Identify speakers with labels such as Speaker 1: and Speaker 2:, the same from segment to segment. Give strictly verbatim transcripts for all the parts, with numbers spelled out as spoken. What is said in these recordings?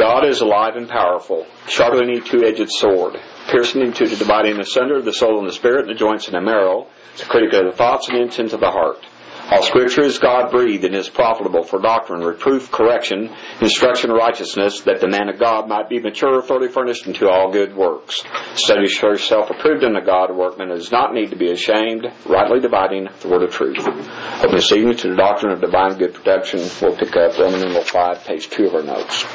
Speaker 1: God is alive and powerful, sharper than any two-edged sword, piercing into the dividing asunder of the soul and the spirit, and the joints and the marrow. It's a critic of the thoughts and intents of the heart. All Scripture is God-breathed and is profitable for doctrine, reproof, correction, instruction, and righteousness, that the man of God might be mature, thoroughly furnished unto all good works. Study show yourself approved unto God, a workman that does not need to be ashamed, rightly dividing the word of truth. Open this evening to the doctrine of divine good production. We'll pick up Roman numeral five, page two of our notes.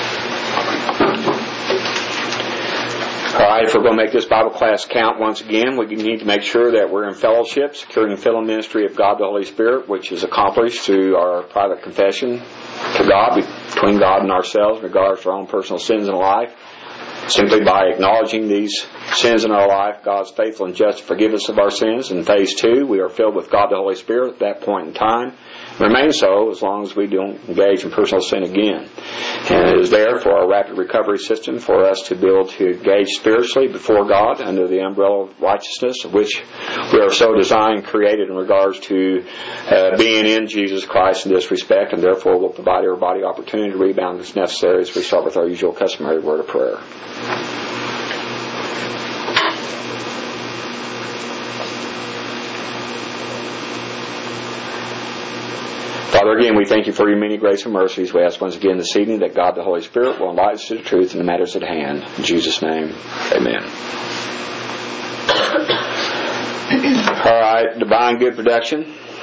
Speaker 1: Alright, if we're going to make this Bible class count once again, we need to make sure that we're in fellowship, securing the filling ministry of God the Holy Spirit, which is accomplished through our private confession to God, between God and ourselves, in regards to our own personal sins in life. Simply by acknowledging these sins in our life, God's faithful and just to forgive us of our sins. In phase two, we are filled with God the Holy Spirit at that point in time. Remain so as long as we don't engage in personal sin again. And it is there for our rapid recovery system for us to be able to engage spiritually before God under the umbrella of righteousness, of which we are so designed, created in regards to uh, being in Jesus Christ in this respect, and therefore will provide everybody opportunity to rebound as necessary as we start with our usual customary word of prayer. Father, again, we thank you for your many grace and mercies. We ask once again this evening that God the Holy Spirit will enlighten us to the truth in the matters at hand. In Jesus' name, amen. All right, divine good production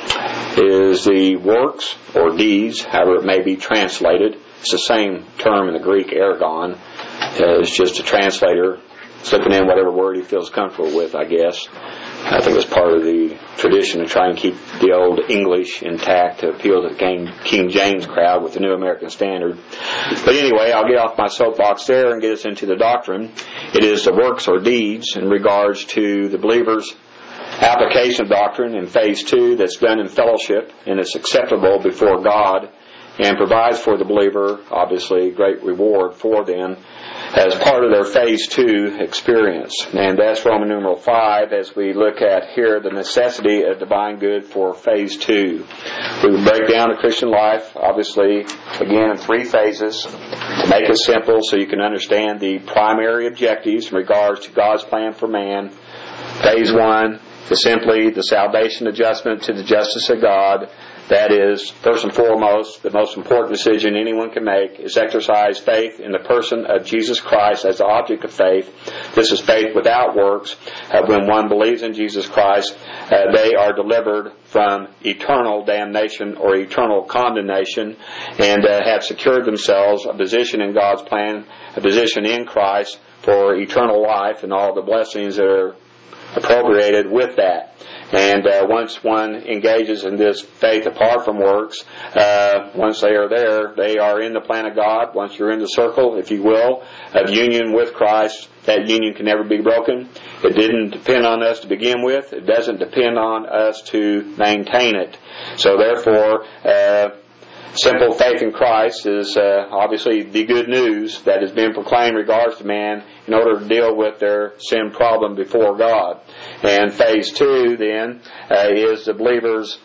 Speaker 1: is the works or deeds, however it may be translated. It's the same term in the Greek, ergon. Uh, it's just a translator slipping in whatever word he feels comfortable with, I guess. I think it's part of the tradition to try and keep the old English intact to appeal to the King, King James crowd with the New American Standard. But anyway, I'll get off my soapbox there and get us into the doctrine. It is the works or deeds in regards to the believer's application of doctrine in phase two that's done in fellowship and is acceptable before God and provides for the believer, obviously, great reward for them as part of their phase two experience. And that's Roman numeral five as we look at here the necessity of divine good for phase two. We will break down the Christian life, obviously, again in three phases to make it simple so you can understand the primary objectives in regards to God's plan for man. Phase one is simply the salvation adjustment to the justice of God. That is, first and foremost, the most important decision anyone can make is exercise faith in the person of Jesus Christ as the object of faith. This is faith without works. Uh, when one believes in Jesus Christ, uh, they are delivered from eternal damnation or eternal condemnation and uh, have secured themselves a position in God's plan, a position in Christ for eternal life and all the blessings that are appropriated with that. And uh, once one engages in this faith apart from works, uh, once they are there, they are in the plan of God. Once you're in the circle, if you will, of union with Christ, that union can never be broken. It didn't depend on us to begin with. It doesn't depend on us to maintain it. So therefore, uh, simple faith in Christ is uh, obviously the good news that has been proclaimed in regards to man in order to deal with their sin problem before God. And phase two, then, uh, is the believer's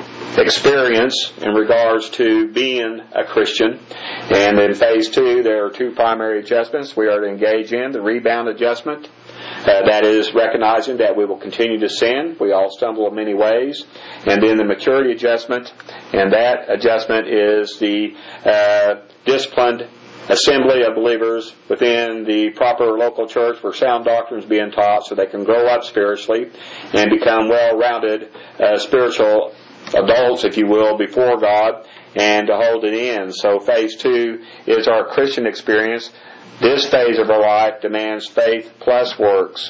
Speaker 1: experience in regards to being a Christian. And in phase two, there are two primary adjustments we are to engage in. The rebound adjustment, uh, that is recognizing that we will continue to sin. We all stumble in many ways. And then the maturity adjustment, and that adjustment is the uh, disciplined assembly of believers within the proper local church where sound doctrine is being taught so they can grow up spiritually and become well-rounded uh, spiritual adults, if you will, before God and to hold it in. So phase two is our Christian experience. This phase of our life demands faith plus works.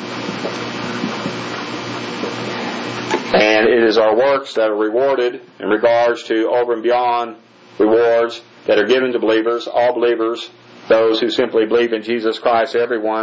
Speaker 1: And it is our works that are rewarded in regards to over and beyond rewards that are given to believers. All believers, those who simply believe in Jesus Christ, everyone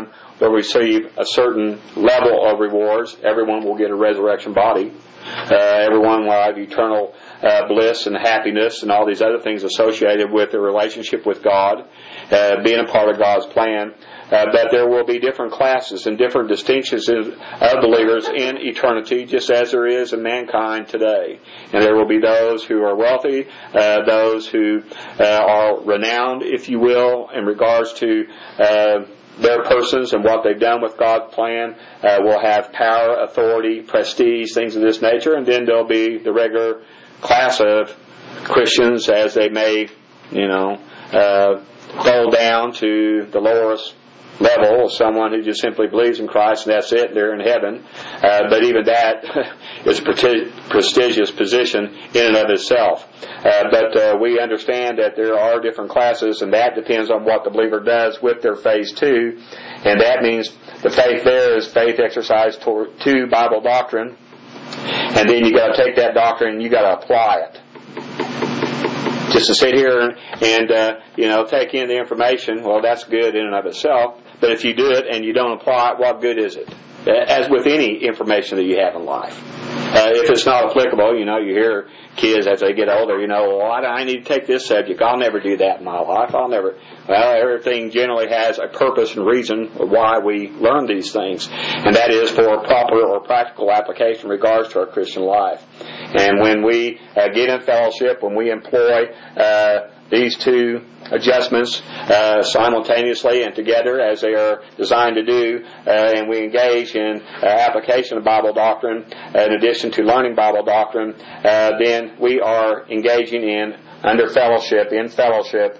Speaker 1: will receive a certain level of rewards. Everyone will get a resurrection body. Uh, everyone will have eternal uh, bliss and happiness and all these other things associated with the relationship with God, uh, being a part of God's plan. Uh, but there will be different classes and different distinctions of believers in eternity, just as there is in mankind today. And there will be those who are wealthy, uh, those who uh, are renowned, if you will, in regards to uh, their persons and what they've done with God's plan, uh, will have power, authority, prestige, things of this nature. And then there'll be the regular class of Christians, as they may, you know, uh, fall down to the lowest level of someone who just simply believes in Christ and that's it, they're in heaven. Uh, but even that is a prestigious position in and of itself. Uh, but uh, we understand that there are different classes, and that depends on what the believer does with their phase two. And that means the faith there is faith exercised toward, to Bible doctrine. And then you got to take that doctrine and you got to apply it. Just to sit here and, and uh, you know, take in the information, well, that's good in and of itself. But if you do it and you don't apply it, what good is it? As with any information that you have in life. Uh, if it's not applicable, you know, you hear kids as they get older, you know, well, I, I need to take this subject. I'll never do that in my life. I'll never. Well, everything generally has a purpose and reason why we learn these things. And that is for proper or practical application in regards to our Christian life. And when we uh, get in fellowship, when we employ uh, these two adjustments uh, simultaneously and together as they are designed to do, uh, and we engage in uh, application of Bible doctrine uh, in addition to learning Bible doctrine, uh, then we are engaging in under fellowship, in fellowship,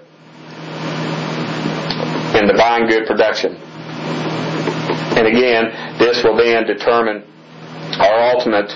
Speaker 1: in divine good production. And again, this will then determine our ultimate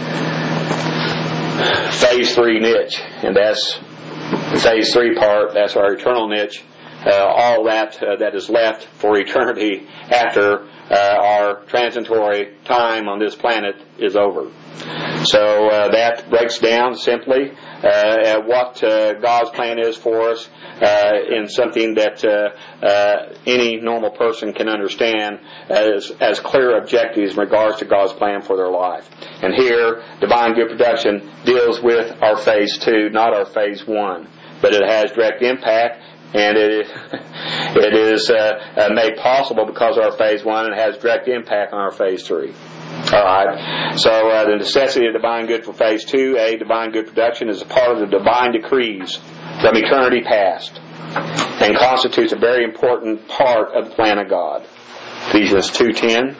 Speaker 1: phase three niche, and that's the phase three part. That's our eternal niche. Uh, all that uh, that is left for eternity after uh, our transitory time on this planet is over. So uh, that breaks down simply uh, at what uh, God's plan is for us uh, in something that uh, uh, any normal person can understand as, as clear objectives in regards to God's plan for their life. And here, divine good production deals with our phase two, not our phase one. But it has direct impact, and it is, it is uh, uh, made possible because of our phase one, and has direct impact on our phase three. All right. So uh, the necessity of divine good for phase two, a divine good production, is a part of the divine decrees from eternity past, and constitutes a very important part of the plan of God. Ephesians two ten.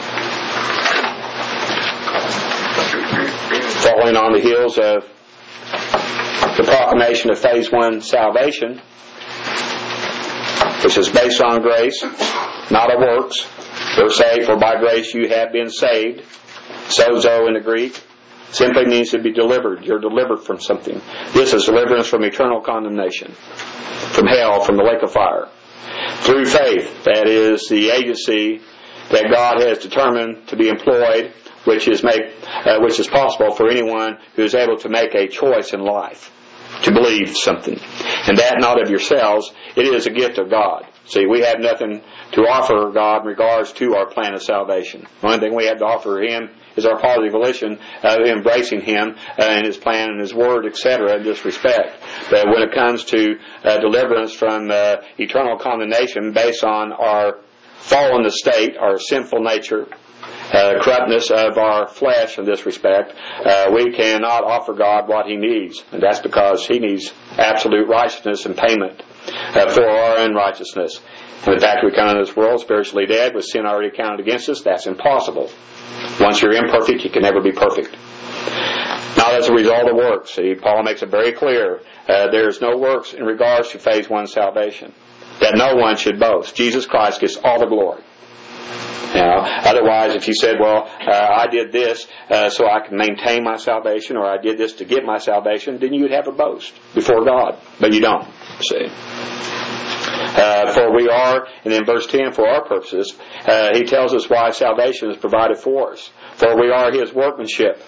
Speaker 1: Following on the heels of the proclamation of phase one salvation, which is based on grace, not of works. Verse eight, for by grace you have been saved. Sozo in the Greek simply means to be delivered. You're delivered from something. This is deliverance from eternal condemnation, from hell, from the lake of fire. Through faith, that is the agency that God has determined to be employed, which is make, uh, which is possible for anyone who is able to make a choice in life, to believe something. And that not of yourselves, it is a gift of God. See, we have nothing to offer God in regards to our plan of salvation. The only thing we have to offer Him is our positive volition of embracing Him uh, and His plan and His Word, et cetera, in this respect. But when it comes to uh, deliverance from uh, eternal condemnation based on our fallen estate, our sinful nature, Uh, corruptness of our flesh in this respect, uh, we cannot offer God what He needs. And that's because He needs absolute righteousness and payment uh, for our unrighteousness. And the fact we come into this world spiritually dead with sin already counted against us, that's impossible. Once you're imperfect, you can never be perfect. Not as a result of works. See, Paul makes it very clear. Uh, there's no works in regards to phase one salvation. That no one should boast. Jesus Christ gets all the glory. Now, otherwise, if you said, well, uh, I did this uh, so I can maintain my salvation, or I did this to get my salvation, then you would have a boast before God. But you don't, see. Uh, for we are, and in verse ten, for our purposes, uh, he tells us why salvation is provided for us. For we are His workmanship,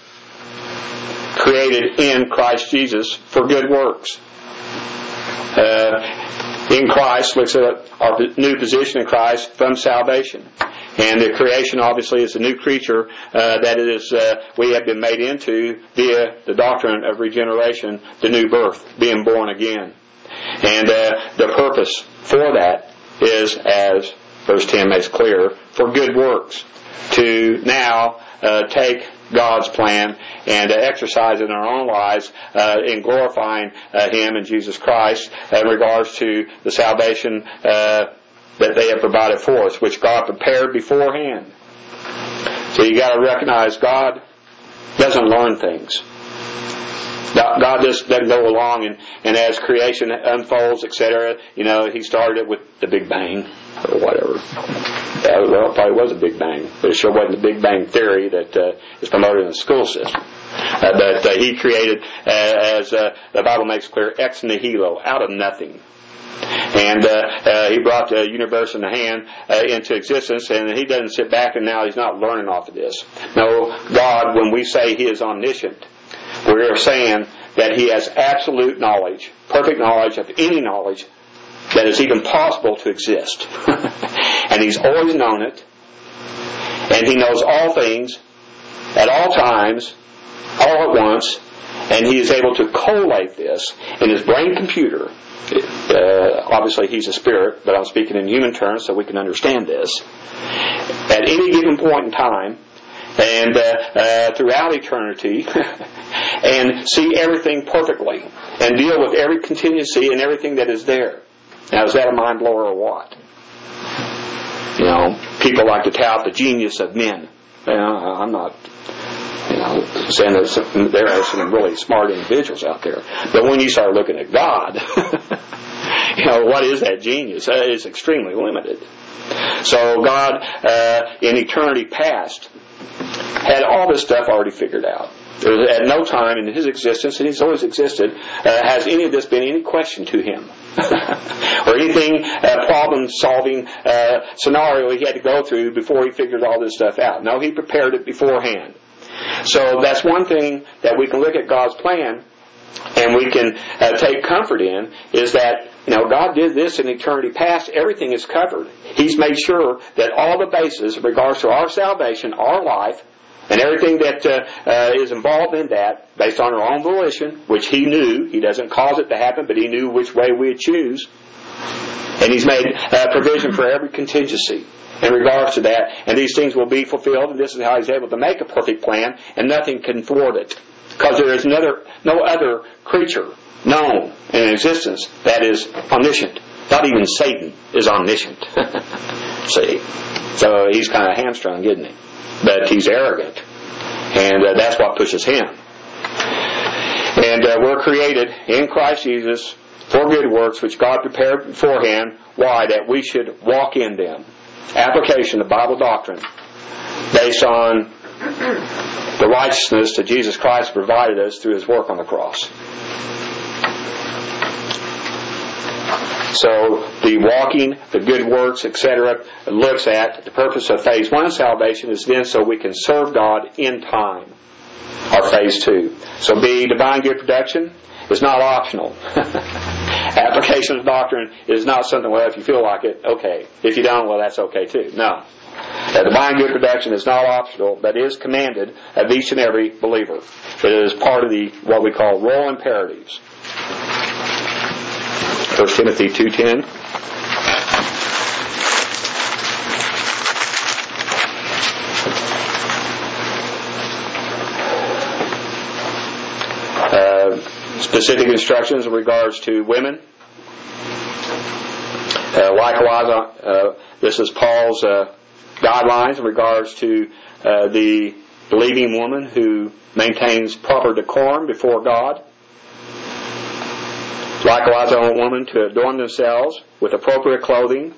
Speaker 1: created in Christ Jesus for good works. Uh, in Christ looks at our new position in Christ from salvation. And the creation obviously is a new creature uh, that it is uh, we have been made into via the doctrine of regeneration, the new birth, being born again. And uh, the purpose for that is, as verse ten makes clear, for good works, to now uh, take God's plan and uh, exercise it in our own lives uh, in glorifying uh, Him and Jesus Christ in regards to the salvation uh, that they have provided for us, which God prepared beforehand. So you got to recognize God doesn't learn things. God just doesn't go along and, and as creation unfolds, et cetera, you know, He started it with the Big Bang or whatever. Yeah, well, it probably was a Big Bang, but it sure wasn't the Big Bang theory that uh, is promoted in the school system. Uh, but uh, He created, uh, as uh, the Bible makes clear, ex nihilo, out of nothing. And uh, uh, He brought the universe in the hand uh, into existence, and He doesn't sit back and now He's not learning off of this. No, God, when we say He is omniscient, we are saying that He has absolute knowledge, perfect knowledge of any knowledge that is even possible to exist. And He's always known it, and He knows all things at all times, all at once, and He is able to collate this in His brain computer. Uh, obviously He's a spirit, but I'm speaking in human terms so we can understand this. At any given point in time, and uh, uh, throughout eternity, and see everything perfectly, and deal with every contingency and everything that is there. Now, is that a mind blower or what? You know, people like to tout the genius of men. You know, I'm not, you know, saying that some, there are some really smart individuals out there. But when you start looking at God, you know, what is that genius? Uh, it's extremely limited. So God, uh, in eternity past, had all this stuff already figured out. There was at no time in His existence, and He's always existed, uh, has any of this been any question to Him. Or anything, uh, problem-solving uh, scenario He had to go through before He figured all this stuff out. No, He prepared it beforehand. So that's one thing that we can look at God's plan and we can uh, take comfort in, is that, you know, God did this in eternity past. Everything is covered. He's made sure that all the bases in regards to our salvation, our life, and everything that uh, uh, is involved in that, based on our own volition, which He knew. He doesn't cause it to happen, but He knew which way we'd choose. And He's made uh, provision for every contingency in regards to that. And these things will be fulfilled, and this is how He's able to make a perfect plan, and nothing can thwart it. Because there is another, no other creature known in existence that is omniscient. Not even Satan is omniscient. See? So he's kind of hamstrung, isn't he? But he's arrogant. And uh, that's what pushes him. And uh, we're created in Christ Jesus for good works, which God prepared beforehand. Why? That we should walk in them. Application of Bible doctrine based on the righteousness that Jesus Christ provided us through His work on the cross. So the walking, the good works, et cetera, looks at the purpose of phase one salvation is then so we can serve God in time. Or phase two. So B, divine good production is not optional. Application of doctrine is not something, well, if you feel like it, okay. If you don't, well, that's okay too. No. Uh, divine good production is not optional, but is commanded of each and every believer. It is part of the what we call role imperatives. First Timothy two ten. Uh, specific instructions in regards to women. Uh, likewise, uh, this is Paul's uh, guidelines in regards to uh, the believing woman who maintains proper decorum before God. Likewise, I want women to adorn themselves with appropriate clothing.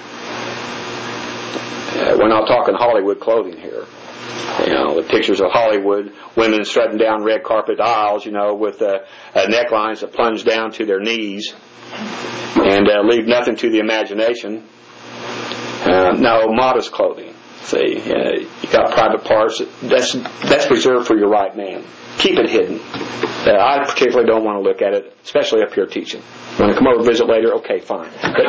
Speaker 1: Uh, we're not talking Hollywood clothing here. You know, the pictures of Hollywood, women strutting down red carpet aisles, you know, with uh, uh, necklines that plunge down to their knees and uh, leave nothing to the imagination. Uh, no, modest clothing. See, uh, you got private parts. That's that's reserved for your right man. Keep it hidden. Uh, I particularly don't want to look at it, especially up here teaching. Want to come over and visit later? Okay, fine. But,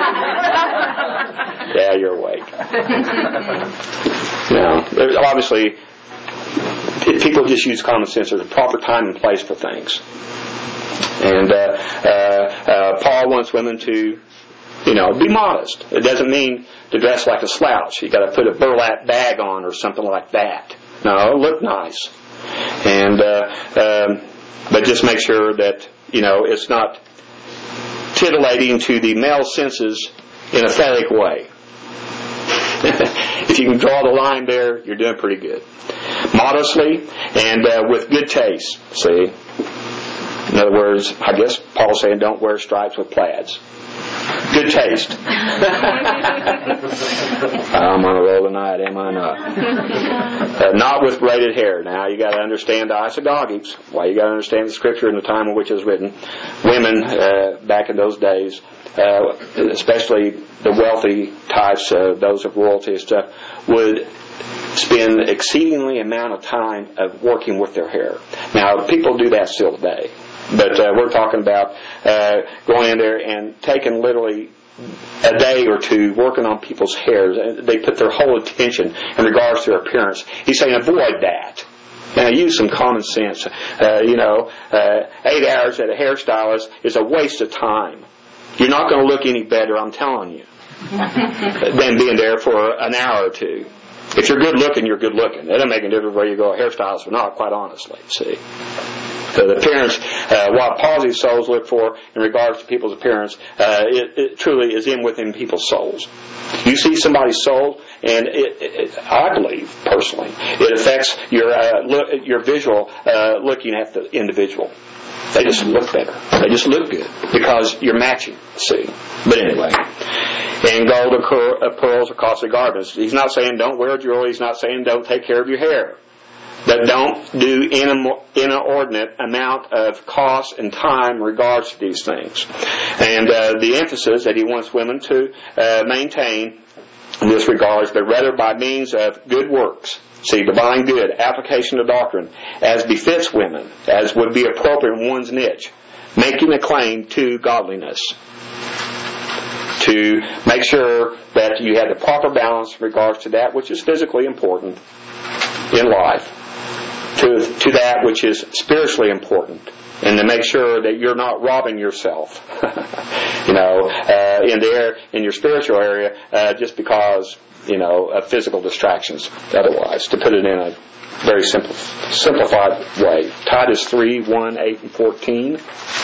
Speaker 1: yeah, you're awake. Now, there's obviously, people just use common sense. There's a proper time and place for things. And uh, uh, uh, Paul wants women to, you know, be modest. It doesn't mean to dress like a slouch. You got to put a burlap bag on or something like that. No, look nice. And uh, um, but just make sure that, you know, it's not titillating to the male senses in a phallic way. If you can draw the line there, you're doing pretty good. Modestly and uh, with good taste. See? In other words, I guess Paul's saying don't wear stripes with plaids. Good taste. I'm on a roll tonight, am I not? Uh, not with braided hair. Now you got to understand the isagogics. Why you got to understand the scripture and the time in which it was written. Women uh, back in those days, uh, especially the wealthy types, uh, those of royalty and stuff, would spend exceedingly amount of time of working with their hair. Now people do that still today. But uh, we're talking about uh, going in there and taking literally a day or two working on people's hairs. They put their whole attention in regards to their appearance. He's saying avoid that. Now use some common sense. Uh, you know, uh, eight hours at a hairstylist is a waste of time. You're not going to look any better, I'm telling you, than being there for an hour or two. If you're good looking, you're good looking. It doesn't make any difference whether you go a hairstylist or not, quite honestly. See. So the appearance, uh, what positive souls look for in regards to people's appearance, uh, it, it truly is in within people's souls. You see somebody's soul, and it, it, I believe personally, it affects your uh, look, your visual uh, looking at the individual. They just look better. They just look good because you're matching. See, but anyway. And gold and cur- uh, pearls are costly garments. He's not saying don't wear jewelry. He's not saying don't take care of your hair. But don't do inordinate amount of cost and time in regards to these things. And uh, the emphasis that he wants women to uh, maintain in this regards, but rather by means of good works. See, divine good, application of doctrine, as befits women, as would be appropriate in one's niche, making a claim to godliness. To make sure that you have the proper balance in regards to that which is physically important in life, to to that which is spiritually important, and to make sure that you're not robbing yourself, you know, uh, in there in your spiritual area, uh, just because, you know, of physical distractions. Otherwise, to put it in a very simple, simplified way, Titus three one eight and fourteen.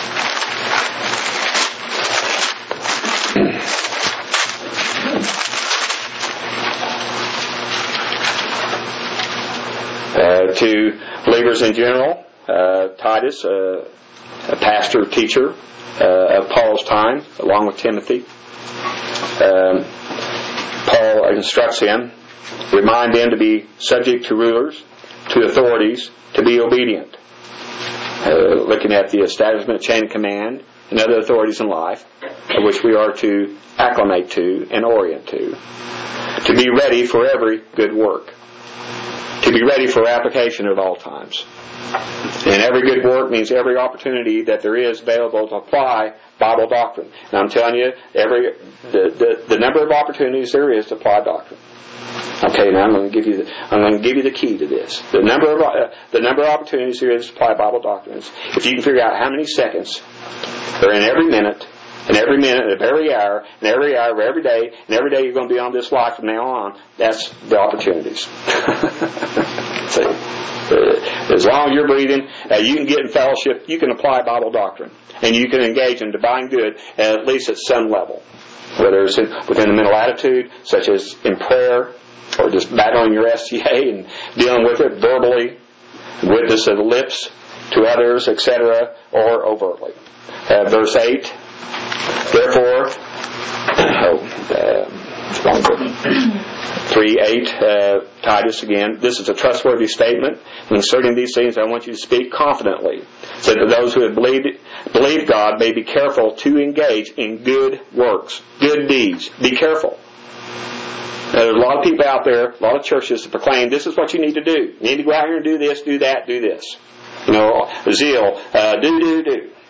Speaker 1: Uh, to believers in general, uh, Titus, uh, a pastor, teacher uh, of Paul's time, along with Timothy, um, Paul instructs him, remind them to be subject to rulers, to authorities, to be obedient. Uh, looking at the establishment, chain of command, and other authorities in life, which we are to acclimate to and orient to. To be ready for every good work. To be ready for application at all times. And every good work means every opportunity that there is available to apply Bible doctrine. And I'm telling you, every the, the, the number of opportunities there is to apply doctrine. Okay, now I'm going to give you the, I'm going to give you the key to this. The number of uh, the number of opportunities there is to apply Bible doctrines. If you can figure out how many seconds are in every minute, and every minute of every hour, and every hour of every day, and every day you're going to be on this life from now on, that's the opportunities. See, uh, as long as you're breathing, uh, you can get in fellowship, you can apply Bible doctrine, and you can engage in divine good, at least at some level. Whether it's in, within the mental attitude, such as in prayer, or just battling your S T A and dealing with it verbally, witness of the lips to others, et cetera, or overtly. Uh, verse eight, therefore, oh, uh, wrong book. three eight, uh, Titus again, this is a trustworthy statement. Concerning these things, I want you to speak confidently, so that those who have believed, believed God may be careful to engage in good works, good deeds. Be careful. Now, there's a lot of people out there, a lot of churches that proclaim this is what you need to do. You need to go out here and do this, do that, do this. You know, zeal, uh, do, do, do.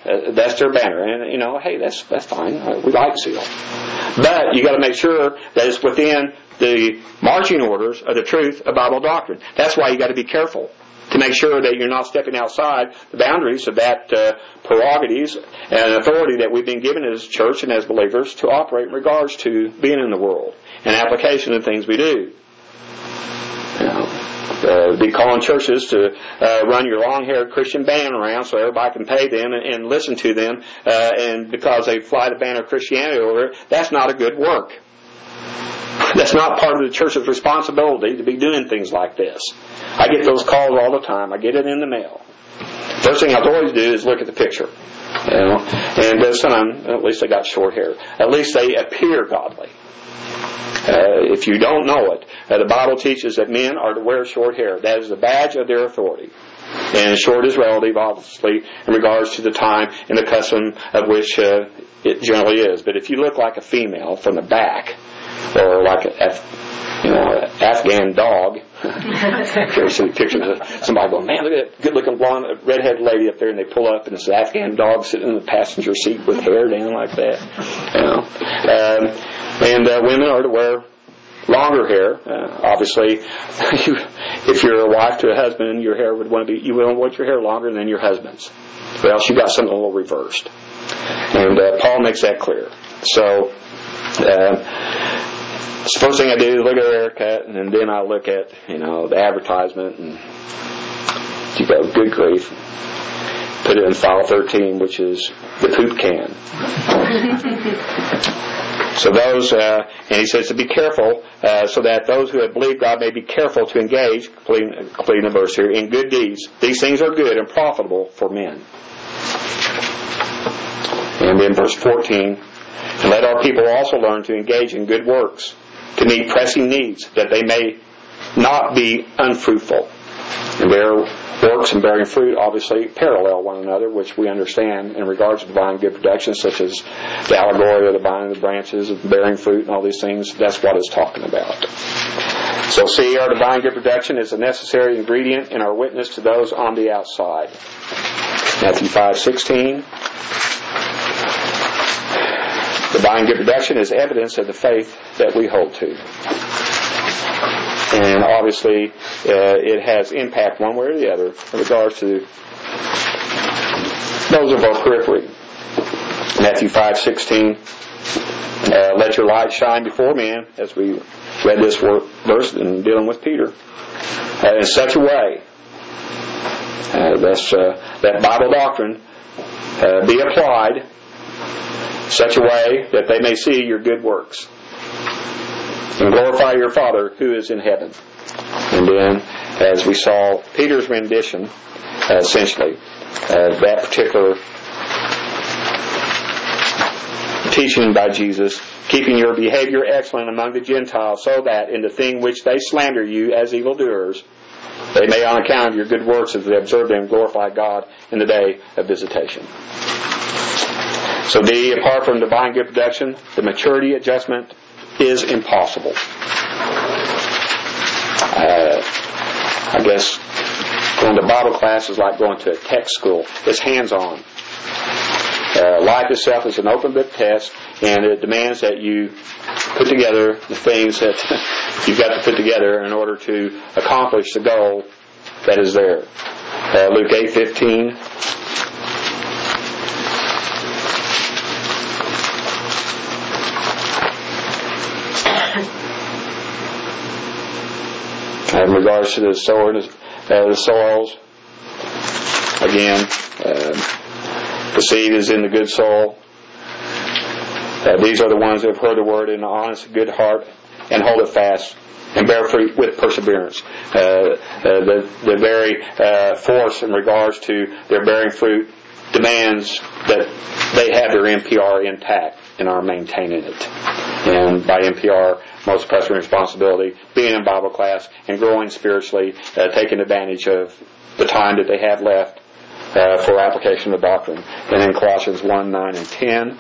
Speaker 1: Uh, that's their banner. And, you know, hey, that's that's fine. Uh, we like zeal. But you got to make sure that it's within the marching orders of the truth of Bible doctrine. That's why you got to be careful to make sure that you're not stepping outside the boundaries of that uh, prerogatives and authority that we've been given as a church and as believers to operate in regards to being in the world and application of things we do. You know, uh, be calling churches to uh, run your long-haired Christian band around so everybody can pay them and, and listen to them, uh, and because they fly the banner of Christianity over it, that's not a good work. That's not part of the church's responsibility to be doing things like this. I get those calls all the time. I get it in the mail. First thing I always do is look at the picture. You know, and uh, some, at least they got short hair. At least they appear godly. Uh, if you don't know it, uh, the Bible teaches that men are to wear short hair. That is the badge of their authority. And short is relative, obviously, in regards to the time and the custom of which uh, it generally is. But if you look like a female from the back, or like a, you know, an Afghan dog, you see pictures of somebody going, man, look at that good-looking blonde, red-headed lady up there, and they pull up, and it's an Afghan dog sitting in the passenger seat with hair down like that. You know, um, and uh, women are to wear longer hair. Uh, obviously, you, if you're a wife to a husband, your hair would want to be, you would want your hair longer than your husband's, or else you got something a little reversed. And uh, Paul makes that clear. So. Uh, The first thing I do is look at the haircut, and then I look at, you know, the advertisement, and you go, good grief. Put it in file thirteen, which is the poop can. So those, uh, and he says to be careful, uh, so that those who have believed God may be careful to engage, completing, completing the verse here, in good deeds. These things are good and profitable for men. And then verse fourteen, and let our people also learn to engage in good works, to meet pressing needs, that they may not be unfruitful. And their works and bearing fruit obviously parallel one another, which we understand in regards to divine good production, such as the allegory of the vine and the branches, of bearing fruit and all these things. That's what it's talking about. So see, our divine good production is a necessary ingredient in our witness to those on the outside. Matthew five sixteen. Divine good production is evidence of the faith that we hold to. And obviously, uh, it has impact one way or the other in regards to those of our periphery. Matthew five sixteen, uh, let your light shine before men, as we read this verse in dealing with Peter, uh, in such a way, uh, that's, uh, that Bible doctrine uh, be applied such a way that they may see your good works and glorify your Father who is in heaven. And then, as we saw Peter's rendition, uh, essentially, uh, that particular teaching by Jesus, keeping your behavior excellent among the Gentiles, so that in the thing which they slander you as evildoers, they may on account of your good works as they observe them glorify God in the day of visitation. So D, apart from divine good production, the maturity adjustment is impossible. Uh, I guess going to Bible class is like going to a tech school. It's hands-on. Uh, life itself is an open book test, and it demands that you put together the things that you've got to put together in order to accomplish the goal that is there. Uh, Luke eight fifteen. In regards to the sower, uh, the soils, again, uh, the seed is in the good soil. Uh, these are the ones who have heard the word in an honest, good heart, and hold it fast, and bear fruit with perseverance. Uh, uh, the, the very uh, force in regards to their bearing fruit demands that they have their N P R intact and are maintaining it. And by N P R, most pressing responsibility, being in Bible class and growing spiritually, uh, taking advantage of the time that they have left uh, for application of the doctrine. And in Colossians one, nine, and ten,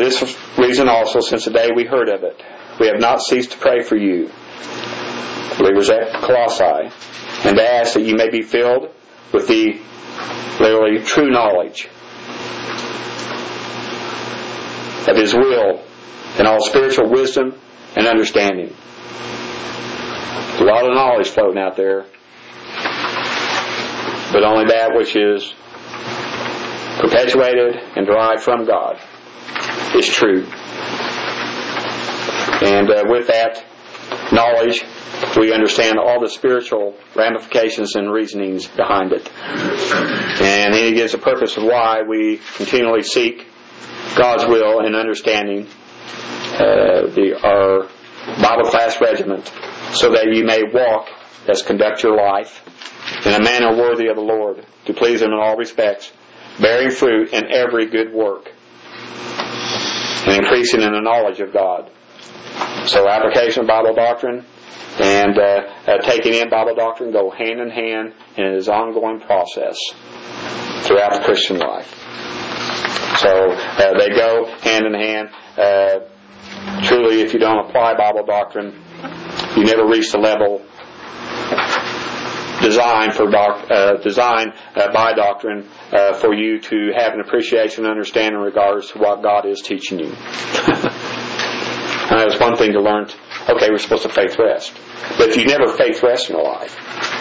Speaker 1: this reason also, since the day we heard of it, we have not ceased to pray for you, believers at Colossae, and to ask that you may be filled with the literally true knowledge of His will and all spiritual wisdom and understanding. There's a lot of knowledge floating out there, but only that which is perpetuated and derived from God is true. And uh, with that knowledge, we understand all the spiritual ramifications and reasonings behind it. And He gives a purpose of why we continually seek God's will and understanding uh, the, our Bible class regiment, so that you may walk as conduct your life in a manner worthy of the Lord, to please Him in all respects, bearing fruit in every good work, and increasing in the knowledge of God. So application of Bible doctrine and uh, uh, taking in Bible doctrine go hand in hand, and it is an ongoing process throughout the Christian life. So uh, they go hand in hand. Uh, truly, if you don't apply Bible doctrine, you never reach the level designed for doc, uh, designed uh, by doctrine uh, for you to have an appreciation and understanding in regards to what God is teaching you. And it's one thing to learn. Okay, we're supposed to faith rest, but if you never faith rest in your life,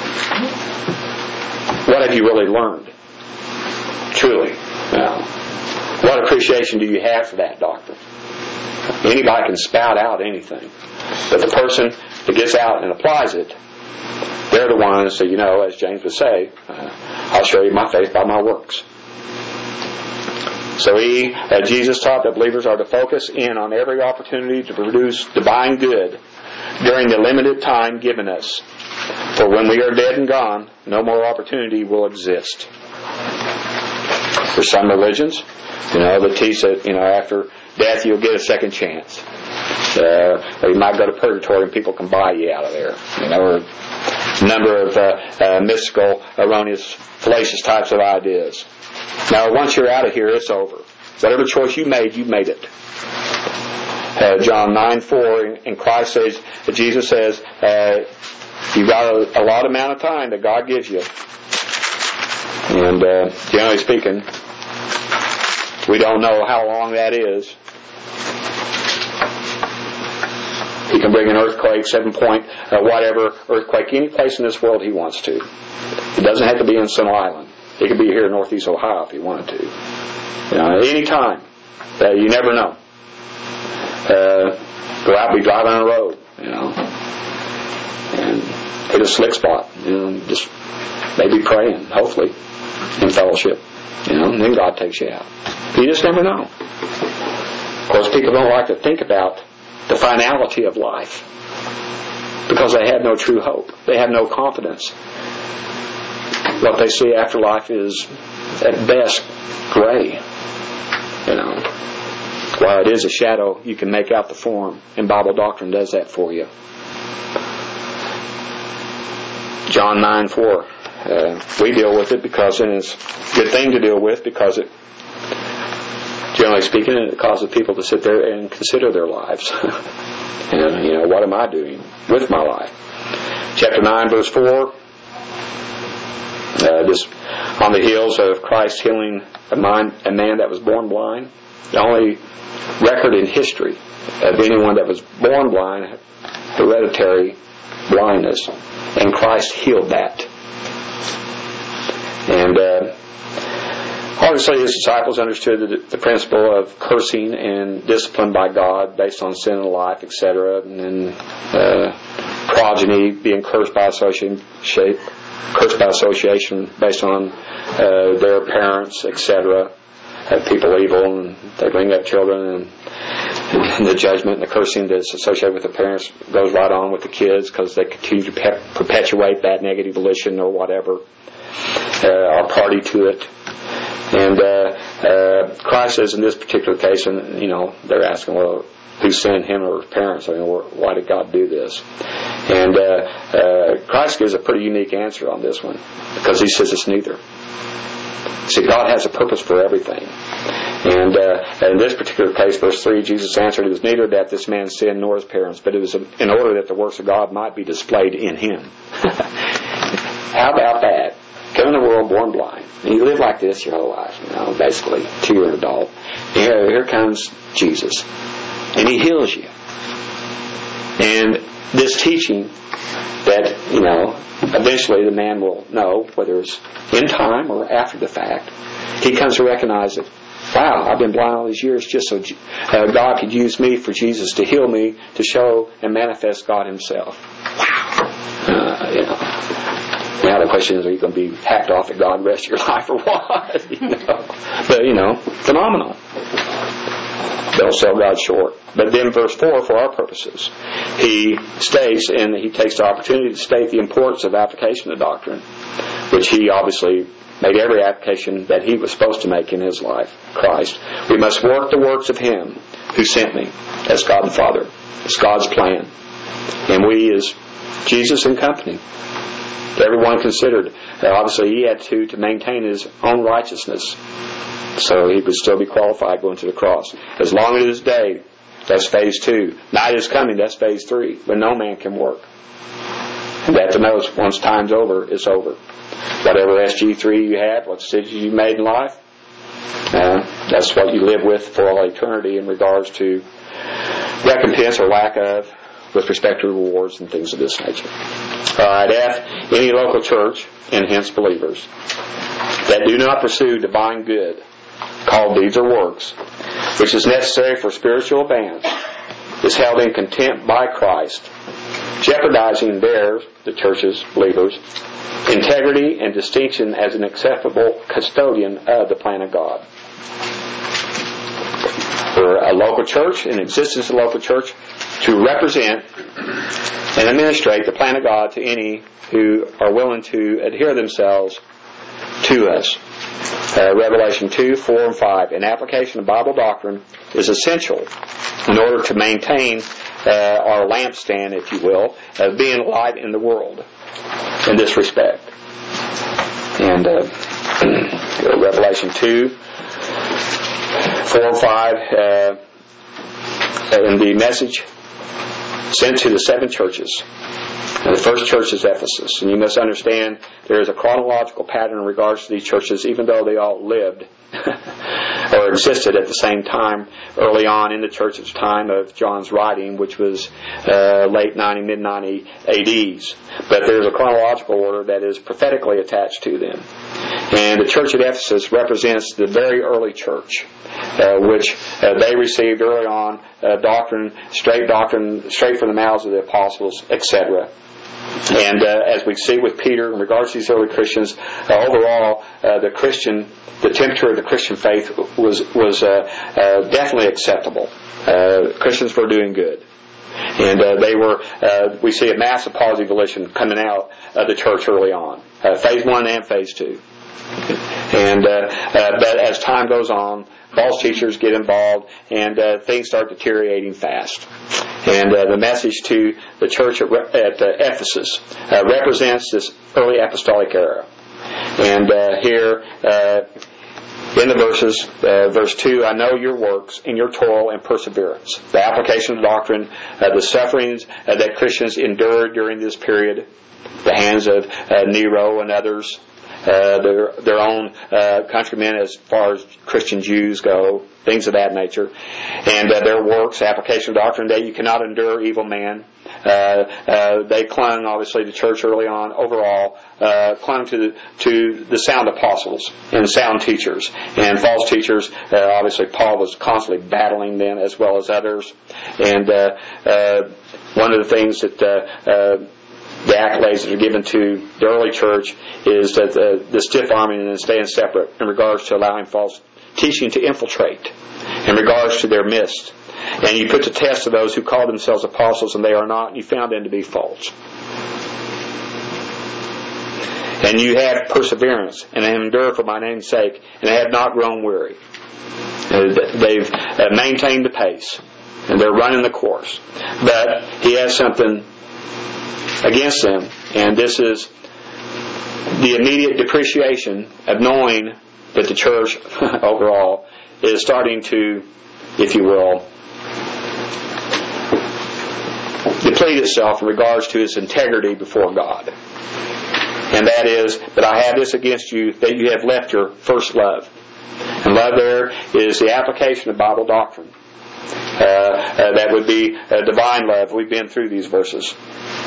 Speaker 1: what have you really learned? Truly, now, what appreciation do you have for that doctrine? Anybody can spout out anything, but the person that gets out and applies it, they're the ones that, you know, as James would say, uh, I'll show you my faith by my works. So he, uh, Jesus taught that believers are to focus in on every opportunity to produce divine good during the limited time given us. For when we are dead and gone, no more opportunity will exist. For some religions, you know, they teach that, you know, after death you'll get a second chance. Uh, or you might go to purgatory and people can buy you out of there. You know, or a number of uh, uh, mystical, erroneous, fallacious types of ideas. Now, once you're out of here, it's over. Whatever choice you made, you made it. Uh, John nine four, and Christ says, Jesus says, uh, you've got a, a lot amount of time that God gives you. And uh, generally speaking, we don't know how long that is. He can bring an earthquake, seven point, uh, whatever earthquake, any place in this world He wants to. It doesn't have to be in some island. It could be here in northeast Ohio if He wanted to. You know, at any time. Uh, you never know. Uh, go out and be driving on a road, you know, and hit a slick spot, you know, just maybe praying, hopefully, in fellowship, you know, and then God takes you out. You just never know. Of course, people don't like to think about the finality of life because they have no true hope. They have no confidence. What they see after life is, at best, gray. You know, while it is a shadow, you can make out the form, and Bible doctrine does that for you. John nine four. Uh, we deal with it because it's a good thing to deal with, because it, generally speaking, it causes people to sit there and consider their lives. And, you know, what am I doing with my life? Chapter nine, verse four. Uh, this on the heels of Christ healing a man, a man that was born blind. The only record in history of anyone that was born blind, hereditary blindness, and Christ healed that. And uh, obviously His disciples understood the, the principle of cursing and discipline by God based on sin in life, et cetera, and then uh, progeny being cursed by association, cursed by association based on uh, their parents, et cetera. Have people evil, and they bring up children, and, and the judgment and the cursing that's associated with the parents goes right on with the kids because they continue to pe- perpetuate that negative volition or whatever, uh, are party to it. And uh, uh, Christ says in this particular case, and you know, they're asking, well, who sinned, him or his parents? I mean, why did God do this? And uh, uh, Christ gives a pretty unique answer on this one, because He says it's neither. See, God has a purpose for everything. And uh, in this particular case, verse three, Jesus answered, "It was neither that this man sinned nor his parents, but it was in order that the works of God might be displayed in him." How about that? Come in the world born blind. And you live like this your whole life, you know, basically, till you're an adult. Here, here comes Jesus. And he heals you. And this teaching that, you know, eventually the man will know, whether it's in time or after the fact, he comes to recognize that, wow, I've been blind all these years just so uh, God could use me for Jesus to heal me, to show and manifest God himself. Wow. Uh, you know. Now the question is, are you going to be hacked off at God the rest of your life or what? You know? But, you know, phenomenal. Don't sell God short. But then verse four, for our purposes, he states, and he takes the opportunity to state the importance of application of doctrine, which he obviously made every application that he was supposed to make in his life, Christ. We must work the works of him who sent me. That's God the Father. It's God's plan. And we as Jesus and company, everyone considered, uh, obviously he had to to maintain his own righteousness, so he would still be qualified going to the cross. As long as it is day, that's phase two. Night is coming, that's phase three. But no man can work. And that to know is once time's over, it's over. Whatever S G three you have, what decisions you made in life, uh, that's what you live with for all eternity in regards to recompense or lack of, with respect to rewards and things of this nature. Alright, F, any local church, and hence believers, that do not pursue divine good, called deeds or works, which is necessary for spiritual advance, is held in contempt by Christ, jeopardizing theirs, the church's, believers, integrity and distinction as an acceptable custodian of the plan of God. For a local church, in existence of a local church, to represent and administrate the plan of God to any who are willing to adhere themselves to us. Uh, Revelation two, four, and five. An application of Bible doctrine is essential in order to maintain uh, our lampstand, if you will, of being a light in the world in this respect. And uh, Revelation two, four, and five, uh, in the message sent to the seven churches. And the first church is Ephesus. And you must understand there is a chronological pattern in regards to these churches, even though they all lived or existed at the same time early on in the church's time of John's writing, which was uh, late ninety, mid ninety A Ds. But there's a chronological order that is prophetically attached to them. And the church at Ephesus represents the very early church, uh, which uh, they received early on uh, doctrine, straight doctrine, straight from the mouths of the apostles, et cetera. And uh, as we see with Peter in regards to these early Christians, uh, overall uh, the Christian, the temperature of the Christian faith was was uh, uh, definitely acceptable. Uh, Christians were doing good, and uh, they were. Uh, we see a massive positive volition coming out of the church early on, uh, phase one and phase two. And uh, uh, but as time goes on, false teachers get involved, and uh, things start deteriorating fast. And uh, the message to the church at, at uh, Ephesus uh, represents this early apostolic era. And uh, here uh, in the verses, uh, verse two, I know your works and your toil and perseverance, the application of doctrine, uh, the sufferings uh, that Christians endured during this period, the hands of uh, Nero and others, Uh, their their own uh, countrymen as far as Christian Jews go, things of that nature, and uh, their works, application of doctrine, that you cannot endure evil man. Uh, uh, they clung, obviously, to church early on. Overall, uh, clung to the, to the sound apostles and sound teachers, and false teachers. Uh, obviously, Paul was constantly battling them as well as others. And uh, uh, one of the things that uh, uh, the accolades that are given to the early church is that the, the stiff arming and staying separate in regards to allowing false teaching to infiltrate in regards to their midst. And you put to test of those who call themselves apostles and they are not, and you found them to be false. And you have perseverance and have endured for my name's sake, and have not grown weary. They've maintained the pace and they're running the course. But he has something against them, and this is the immediate depreciation of knowing that the church overall is starting to, if you will, deplete itself in regards to its integrity before God. And that is, but I have this against you, that you have left your first love. And love there is the application of Bible doctrine. Uh, uh, that would be uh, divine love. We've been through these verses.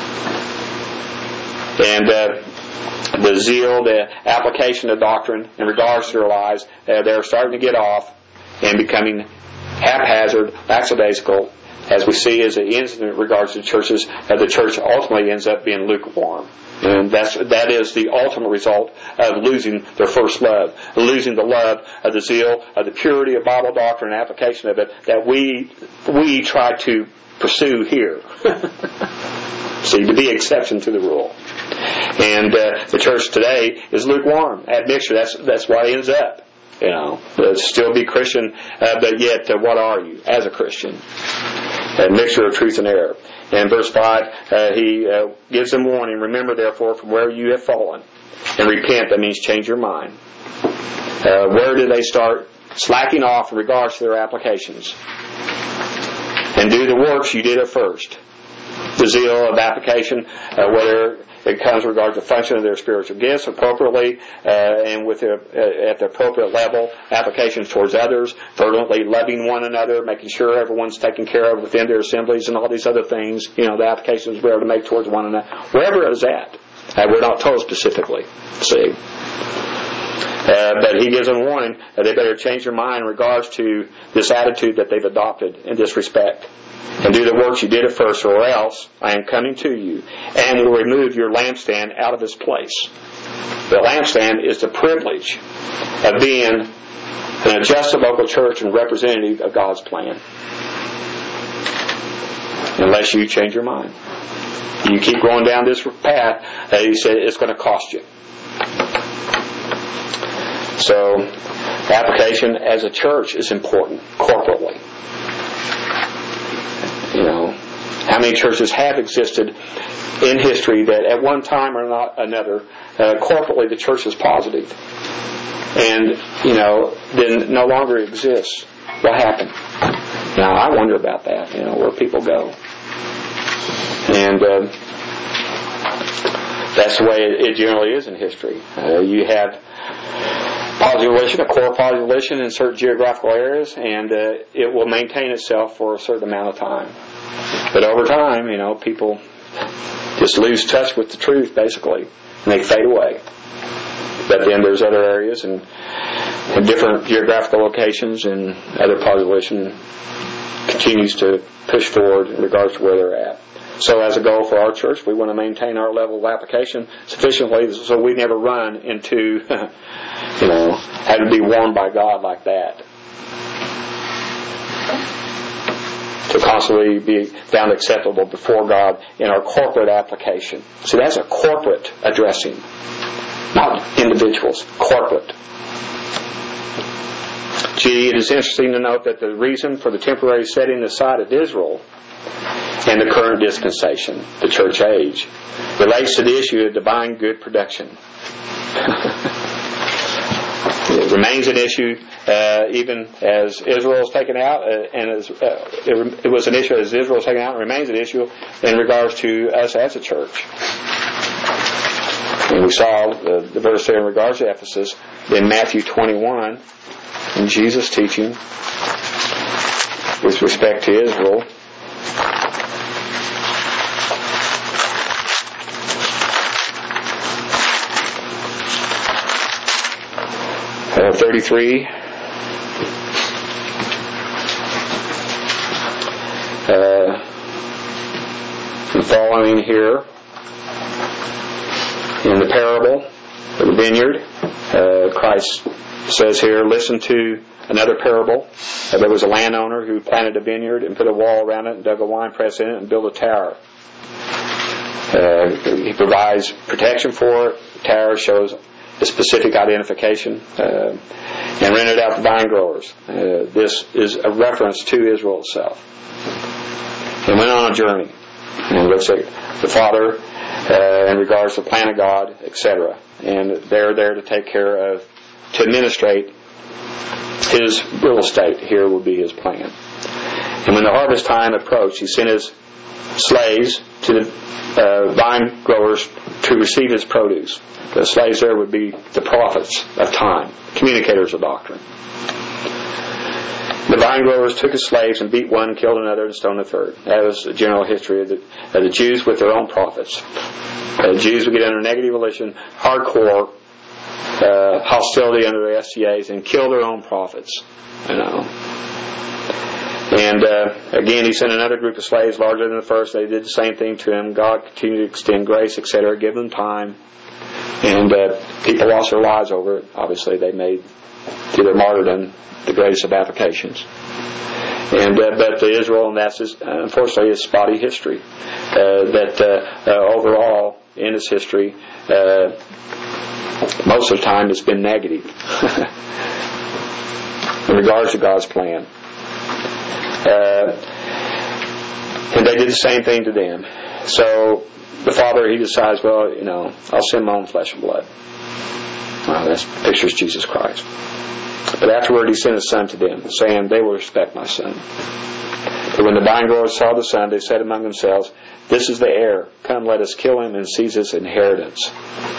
Speaker 1: And uh, the zeal, the application of doctrine in regards to their lives, uh, they're starting to get off and becoming haphazard, lackadaisical, as we see as it ends in regards to churches. Uh, the church ultimately ends up being lukewarm. And that's, that is the ultimate result of losing their first love, losing the love of the zeal, of the purity of Bible doctrine and application of it that we we try to pursue here. See, to be exception to the rule. And uh, the church today is lukewarm. Admixture, that's that's what it ends up. You know, still be Christian, uh, but yet uh, what are you as a Christian? A mixture of truth and error. In verse five, uh, he uh, gives them warning. Remember, therefore, from where you have fallen, and repent. That means change your mind. Uh, where do they start slacking off in regards to their applications? And do the works you did at first. The zeal of application, uh, whether it comes in regard to the function of their spiritual gifts appropriately uh, and with the, uh, at the appropriate level, applications towards others, fervently loving one another, making sure everyone's taken care of within their assemblies and all these other things, you know, the applications we're able to make towards one another, wherever it is at. Uh, we're not told specifically, see. Uh, but he gives them a warning that they better change their mind in regards to this attitude that they've adopted in this respect. And do the works you did at first, or else I am coming to you and will remove your lampstand out of its place. The lampstand is the privilege of being an adjusted local church and representative of God's plan. Unless you change your mind. You keep going down this path, uh, he said it's going to cost you. So, application as a church is important, corporately. You know, how many churches have existed in history that at one time or not another, uh, corporately the church is positive, and you know, then no longer exists. What happened? Now I wonder about that. You know, where people go, and uh, that's the way it generally is in history. Uh, you have population, a core population in certain geographical areas, and uh, it will maintain itself for a certain amount of time. But over time, you know, people just lose touch with the truth, basically, and they fade away. But then there's other areas and, and different geographical locations, and other population continues to push forward in regards to where they're at. So as a goal for our church, we want to maintain our level of application sufficiently so we never run into, you know, having to be warned by God like that. To constantly be found acceptable before God in our corporate application. So that's a corporate addressing, not individuals, corporate. Gee, it is interesting to note that the reason for the temporary setting aside of Israel and the current dispensation, the church age, relates to the issue of divine good production. It remains an issue uh, even as Israel is taken out, uh, and as, uh, it, it was an issue as Israel is taken out, and remains an issue in regards to us as a church. And we saw the, the verse there in regards to Ephesus in Matthew twenty-one, in Jesus' teaching with respect to Israel. Uh, thirty-three. Uh, and following here in the parable of the vineyard, uh, Christ says here, listen to another parable. Uh, there was a landowner who planted a vineyard and put a wall around it and dug a wine press in it and built a tower. Uh, he provides protection for it. The tower shows a specific identification, uh, and rented out to vine growers. Uh, this is a reference to Israel itself. And went on a journey and looks at the Father uh, in regards to the plan of God, et cetera. And they're there to take care of, to administrate his real estate here would be his plan. And when the harvest time approached, he sent his slaves to the uh, vine growers to receive his produce. The slaves there would be the prophets of time, communicators of doctrine. The vine growers took his slaves and beat one, killed another, and stoned a third. That was the general history of the, of the Jews with their own prophets. Uh, the Jews would get under negative volition, hardcore uh, hostility under the S C As, and kill their own prophets. You know. And uh, again, he sent another group of slaves larger than the first. They did the same thing to him. God continued to extend grace, et cetera, give them time. And uh, people lost their lives over it. Obviously, they made, through their martyrdom, the greatest of applications. And uh, but the Israel, and that's his, uh, unfortunately his spotty history. Uh, that uh, uh, overall, in its history, uh, most of the time it's been negative in regards to God's plan. Uh, and they did the same thing to them. So the father, he decides, well, you know, I'll send my own flesh and blood. Well, that pictures Jesus Christ. But afterward he sent his son to them, saying, they will respect my son. But when the vine growers saw the son, they said among themselves, this is the heir. Come, let us kill him and seize his inheritance.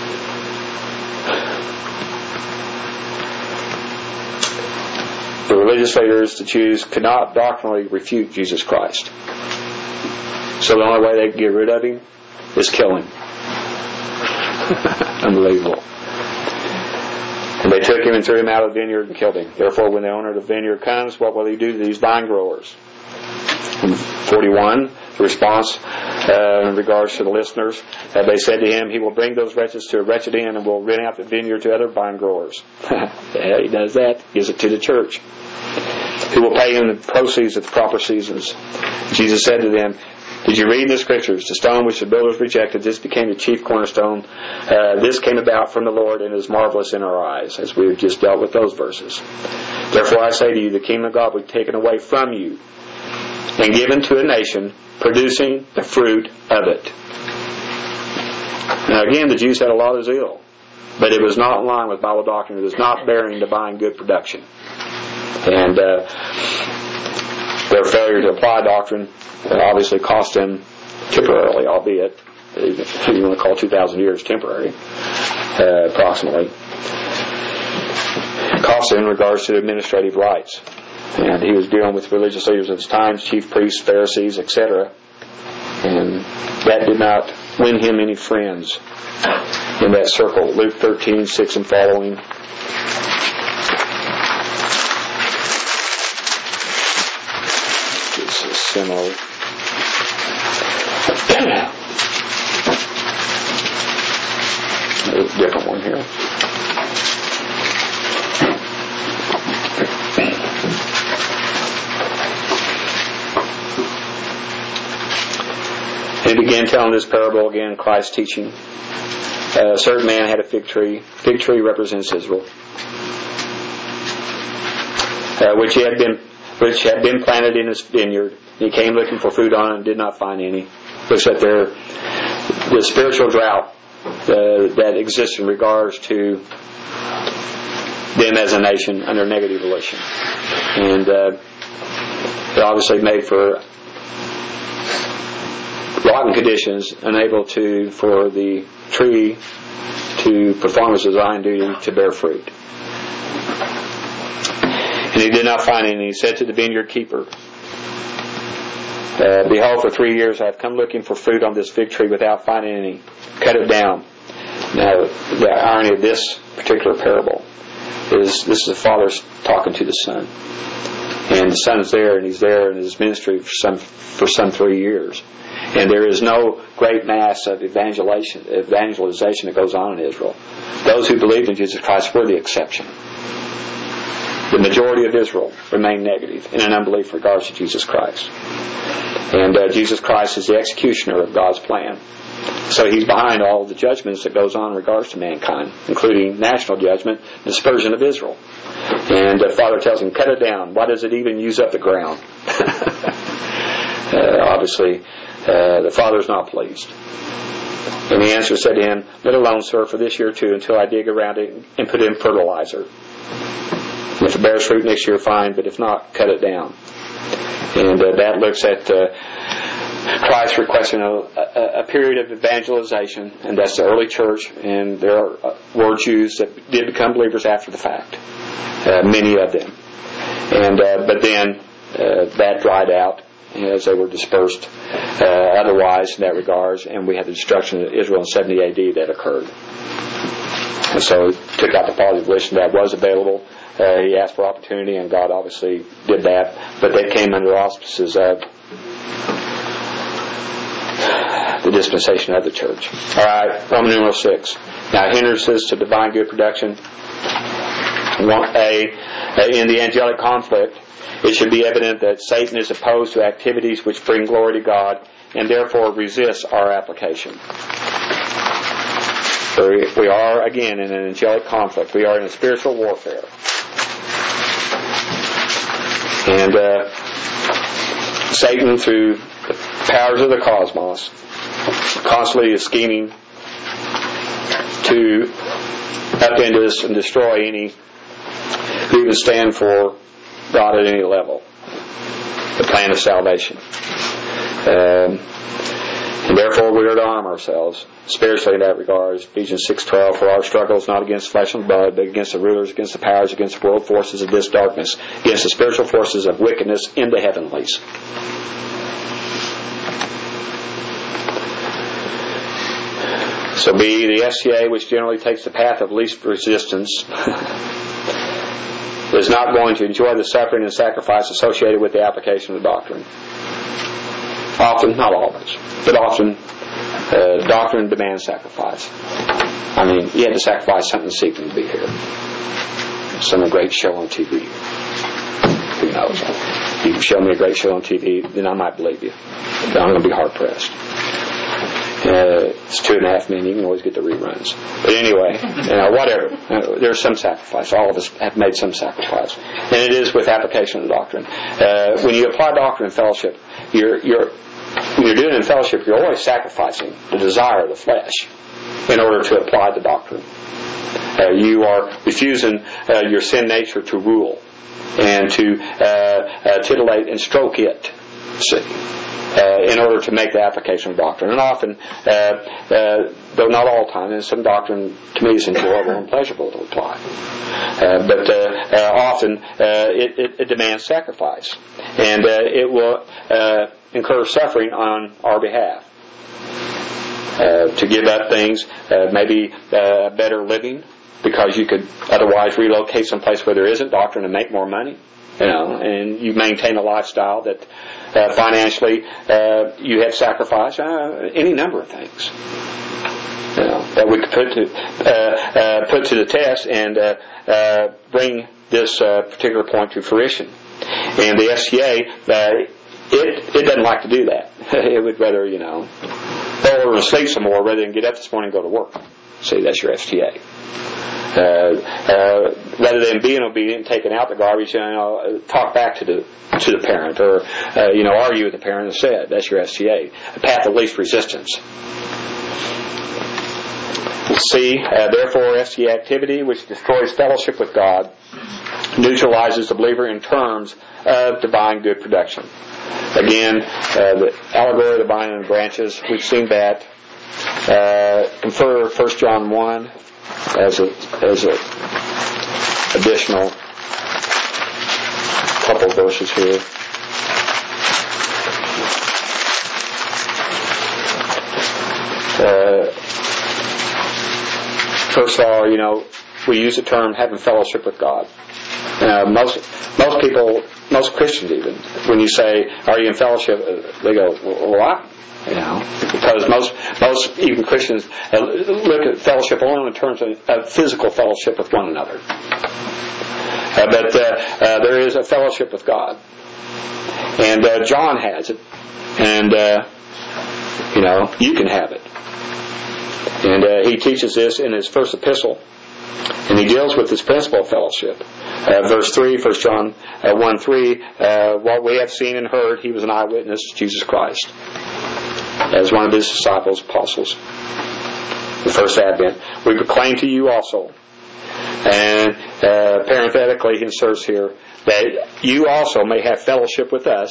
Speaker 1: The religious leaders, the Jews, could not doctrinally refute Jesus Christ. So the only way they could get rid of him is kill him. Unbelievable. And they took him and threw him out of the vineyard and killed him. Therefore, when the owner of the vineyard comes, what will he do to these vine growers? In forty-one, the response uh, in regards to the listeners, uh, they said to him, he will bring those wretches to a wretched end and will rent out the vineyard to other vine growers. Yeah, he does that. Gives it to the church, who will pay him the proceeds at the proper seasons. Jesus said to them, did you read in the scriptures, the stone which the builders rejected, this became the chief cornerstone. Uh, this came about from the Lord and is marvelous in our eyes, as we've just dealt with those verses. Therefore I say to you, the kingdom of God will be taken away from you and given to a nation producing the fruit of it. Now again, the Jews had a lot of zeal, but it was not in line with Bible doctrine. It was not bearing divine good production. And uh, their failure to apply doctrine obviously cost them temporarily, albeit you want to call two thousand years temporary, uh, approximately. It cost him in regards to administrative rights. And he was dealing with religious leaders of his times, chief priests, Pharisees, et cetera. And that did not win him any friends in that circle. Luke thirteen, six and following. This is similar. There's a different one here. He began telling this parable again, Christ teaching. Uh, a certain man had a fig tree. Fig tree represents Israel, uh, which he had been, which had been planted in his vineyard. He came looking for food on it and did not find any. Looks at their the spiritual drought uh, that exists in regards to them as a nation under negative volition, and uh, it obviously made for rotten conditions, unable to for the tree to perform its design duty to bear fruit. And he did not find any. He said to the vineyard keeper, uh, behold, for three years I have come looking for fruit on this fig tree without finding any. Cut it down. Now, the irony of this particular parable is this is the father talking to the son. And the son is there, and he's there in his ministry for some for some three years. And there is no great mass of evangelization, evangelization that goes on in Israel. Those who believed in Jesus Christ were the exception. The majority of Israel remained negative in an unbelief in regards to Jesus Christ. And uh, Jesus Christ is the executioner of God's plan. So he's behind all the judgments that goes on in regards to mankind, including national judgment and dispersion of Israel. And the Father tells him, cut it down. Why does it even use up the ground? uh, obviously, uh, the Father is not pleased. And the answer said to him, let alone, sir, for this year too, until I dig around it and put in fertilizer. if it bears fruit next year, fine, but if not, cut it down. And uh, that looks at uh, Christ requesting a, a, a period of evangelization, and that's the early church, and there are, uh, were Jews that did become believers after the fact, uh, many of them. And uh, but then uh, that dried out as they were dispersed uh, otherwise in that regards, and we had the destruction of Israel in seventy A D that occurred. And so he took out the positive list that was available. Uh, he asked for opportunity, and God obviously did that, but they came under auspices of the dispensation of the church. All right, Roman numeral six. Now, hindrances to divine good production. One, a, in the angelic conflict, it should be evident that Satan is opposed to activities which bring glory to God and therefore resists our application. So we are, again, in an angelic conflict. We are in a spiritual warfare. And uh, Satan, through the powers of the cosmos, constantly is scheming to upend us and destroy any who even stand for God at any level. The plan of salvation. Um, and therefore we are to arm ourselves spiritually in that regard. Ephesians six twelve, for our struggle is not against flesh and blood, but against the rulers, against the powers, against the world forces of this darkness, against the spiritual forces of wickedness in the heavenlies. So B, the S C A, which generally takes the path of least resistance, is not going to enjoy the suffering and sacrifice associated with the application of the doctrine. Often, not always, but often, uh, doctrine demands sacrifice. I mean, you had to sacrifice something to see them to be here. Some great show on T V. Who knows? You can show me a great show on T V, then I might believe you. But I'm going to be hard pressed. Uh, it's two and a half men. You can always get the reruns. But anyway, you know, whatever. Uh, there's some sacrifice. All of us have made some sacrifice, and it is with application of the doctrine. Uh, when you apply doctrine in fellowship, you're you're when you're doing it in fellowship, you're always sacrificing the desire of the flesh in order to apply the doctrine. Uh, you are refusing uh, your sin nature to rule and to uh, uh, titillate and stroke it. See. Uh, in order to make the application of doctrine. And often, uh, uh, though not all time, and some doctrine to me is enjoyable and pleasurable to apply. Uh, but uh, uh, often uh, it, it, it demands sacrifice. And uh, it will uh, incur suffering on our behalf. Uh, to give up things, uh, maybe uh, better living, because you could otherwise relocate someplace where there isn't doctrine and make more money. You know, and you maintain a lifestyle that uh, financially uh, you have sacrificed, uh, any number of things, you know, that we could put to uh, uh, put to the test and uh, uh, bring this uh, particular point to fruition. And the S C A, uh, it it doesn't like to do that. It would rather, you know, roll over and sleep some more rather than get up this morning and go to work. See, that's your S T A. Uh, uh, rather than being obedient and taking out the garbage, you know, talk back to the to the parent, or uh, you know, argue with the parent instead. That's your S C A, a path of least resistance. C, uh, therefore, S C A activity which destroys fellowship with God neutralizes the believer in terms of divine good production. Again, uh, the allegory of the vine and the branches. We've seen that. Uh, confer First John one. As a as a additional couple verses here. Uh, first of all, you know, we use the term having fellowship with God. Uh, most most people, most Christians even, when you say, "Are you in fellowship?" they go, "Well, I." You know, because most most even Christians uh, look at fellowship only in terms of uh, physical fellowship with one another. Uh, but uh, uh, there is a fellowship with God, and uh, John has it, and uh, you know, you can have it. And uh, he teaches this in his first epistle, and he deals with this principle of fellowship. Uh, verse three, First John uh, one three. Uh, what we have seen and heard, he was an eyewitness, Jesus Christ, as one of his disciples, apostles, the first advent. We proclaim to you also And uh, parenthetically he inserts here that you also may have fellowship with us.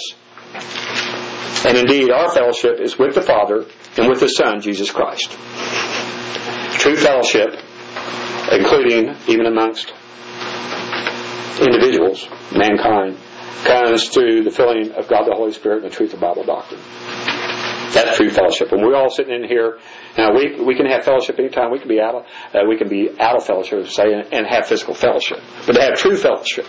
Speaker 1: And indeed, our fellowship is with the Father and with His Son, Jesus Christ. True fellowship, including even amongst individuals, mankind, comes through the filling of God the Holy Spirit and the truth of Bible doctrine. That's true fellowship. And we're all sitting in here. Now we we can have fellowship anytime. We can be out of uh, we can be out of fellowship, say, and have physical fellowship. But to have true fellowship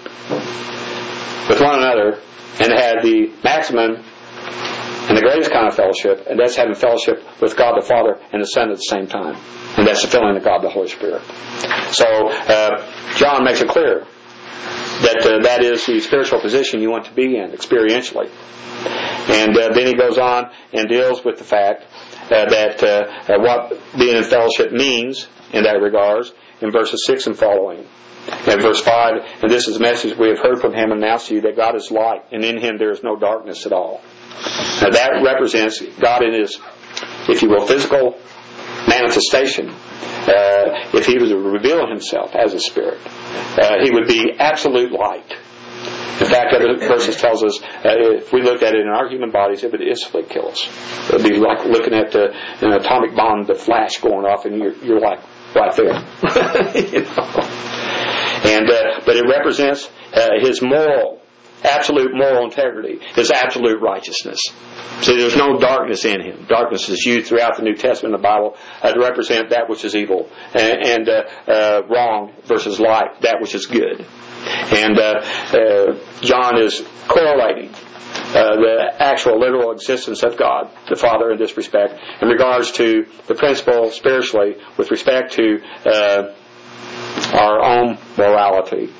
Speaker 1: with one another and to have the maximum and the greatest kind of fellowship, and that's having fellowship with God the Father and the Son at the same time, and that's the filling of God the Holy Spirit. So uh, John makes it clear that uh, that is the spiritual position you want to be in experientially. And uh, then he goes on and deals with the fact uh, that uh, uh, what being in fellowship means in that regards in verses six and following. And verse five, and this is the message we have heard from Him and announced to you, that God is light, and in Him there is no darkness at all. Now that represents God in His, if you will, physical manifestation. Uh, if He was to reveal Himself as a Spirit, uh, He would be absolute light. In fact, other verses tells us, uh, if we looked at it in our human bodies, it would instantly kill us. It would be like looking at the, an atomic bomb, the flash going off, and you're, you're like right there. You know? And uh, but it represents uh, His moral, absolute moral integrity, His absolute righteousness. See, there's no darkness in Him. Darkness is used throughout the New Testament in the Bible uh, to represent that which is evil and, and uh, uh, wrong versus light, that which is good. And uh, uh, John is correlating uh, the actual literal existence of God, the Father, in this respect, in regards to the principle spiritually with respect to uh, our own morality.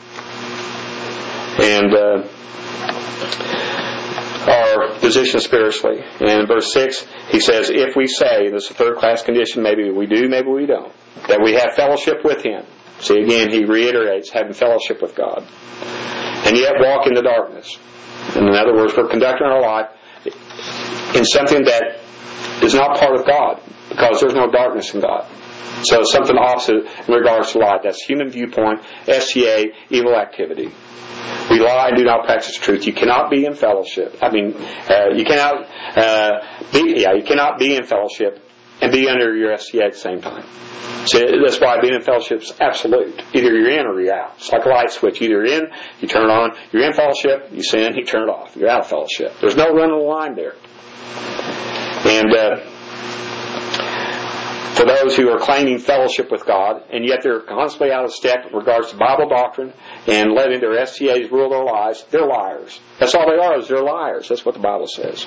Speaker 1: And uh, our position spiritually. And in verse six, he says, if we say, this is a third class condition, maybe we do, maybe we don't, that we have fellowship with Him. See, again, he reiterates having fellowship with God. And yet walk in the darkness. In other words, we're conducting our life in something that is not part of God, because there's no darkness in God. So it's something opposite in regards to light. That's human viewpoint, S T A, evil activity. We lie and do not practice truth. You cannot be in fellowship. I mean, uh, you cannot uh, be. Yeah, you cannot be in fellowship and be under your S T A at the same time. So that's why being in fellowship is absolute. Either you're in or you're out. It's like a light switch. Either you're in, you turn it on. You're in fellowship, you sin, you turn it off. You're out of fellowship. There's no running the line there. And uh, for those who are claiming fellowship with God, and yet they're constantly out of step with regards to Bible doctrine and letting their S T As rule their lives, they're liars. That's all they are, is they're liars. That's what the Bible says.